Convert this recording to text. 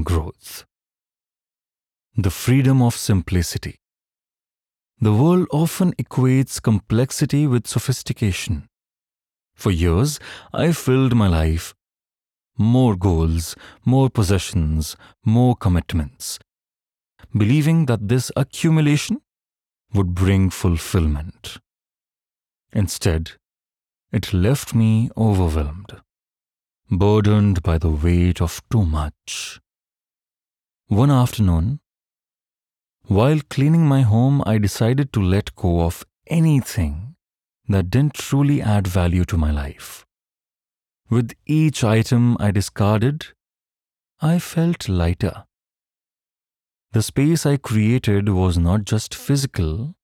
and growth. The freedom of simplicity. The world often equates complexity with sophistication. For years, I filled my life. More goals, more possessions, more commitments, believing that this accumulation would bring fulfillment. Instead, it left me overwhelmed, burdened by the weight of too much. One afternoon, while cleaning my home, I decided to let go of anything that didn't truly add value to my life. With each item I discarded, I felt lighter. The space I created was not just physical,